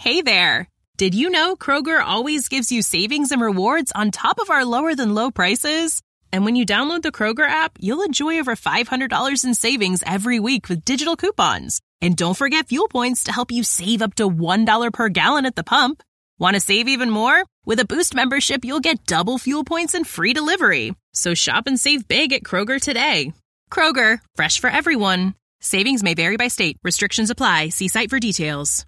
Hey there! Did you know Kroger always gives you savings and rewards on top of our lower-than-low prices? And when you download the Kroger app, you'll enjoy over $500 in savings every week with digital coupons. And don't forget fuel points to help you save up to $1 per gallon at the pump. Want to save even more? With a Boost membership, you'll get double fuel points and free delivery. So shop and save big at Kroger today. Kroger, fresh for everyone. Savings may vary by state. Restrictions apply. See site for details.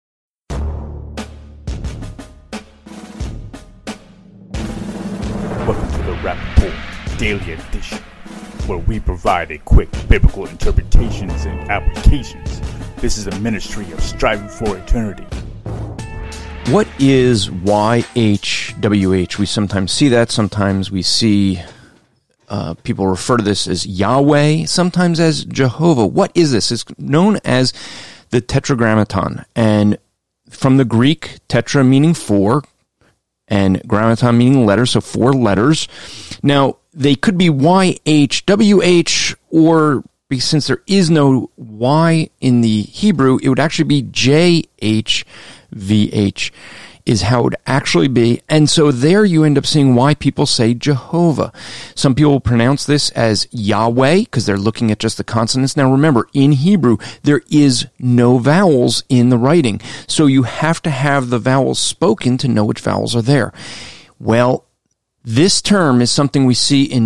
Welcome to the Rappaport Daily Edition, where we provide a quick biblical interpretations and applications. This is a ministry of striving for eternity. What is YHWH? We sometimes see that. Sometimes we see people refer to this as Yahweh, sometimes as Jehovah. What is this? It's known as the Tetragrammaton. And from the Greek, tetra meaning four, and grammaton meaning letter, so 4 letters. Now, they could be YHWH, or since there is no Y in the Hebrew, it would actually be JHVH is how it would actually be. And so there you end up seeing why people say Jehovah. Some people pronounce this as Yahweh because they're looking at just the consonants. Now remember, in Hebrew, there is no vowels in the writing. So you have to have the vowels spoken to know which vowels are there. Well, this term is something we see in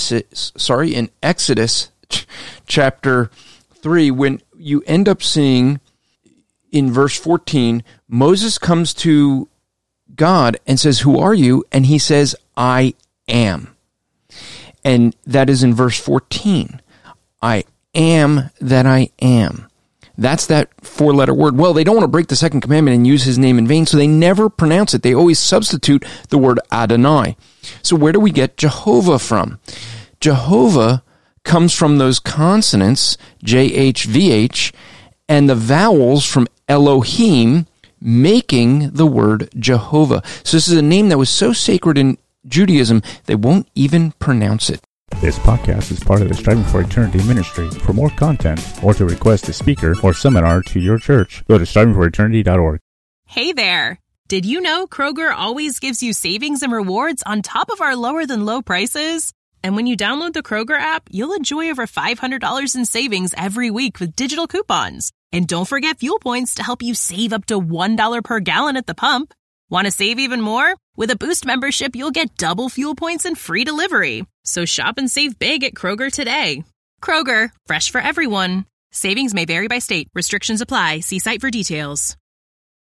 Exodus chapter 3, when you end up seeing in verse 14, Moses comes to God and says, "Who are you?" And he says, "I am." And that is in verse 14. I am that I am. That's that 4-letter word. Well, they don't want to break the second commandment and use his name in vain, so they never pronounce it. They always substitute the word Adonai. So where do we get Jehovah from? Jehovah comes from those consonants, JHVH, and the vowels from Elohim, making the word Jehovah. So this is a name that was so sacred in Judaism, they won't even pronounce it. This podcast is part of the Striving for Eternity ministry. For more content, or to request a speaker or seminar to your church, go to strivingforeternity.org. Hey there! Did you know Kroger always gives you savings and rewards on top of our lower-than-low prices? And when you download the Kroger app, you'll enjoy over $500 in savings every week with digital coupons. And don't forget fuel points to help you save up to $1 per gallon at the pump. Want to save even more? With a Boost membership, you'll get double fuel points and free delivery. So shop and save big at Kroger today. Kroger, fresh for everyone. Savings may vary by state. Restrictions apply. See site for details.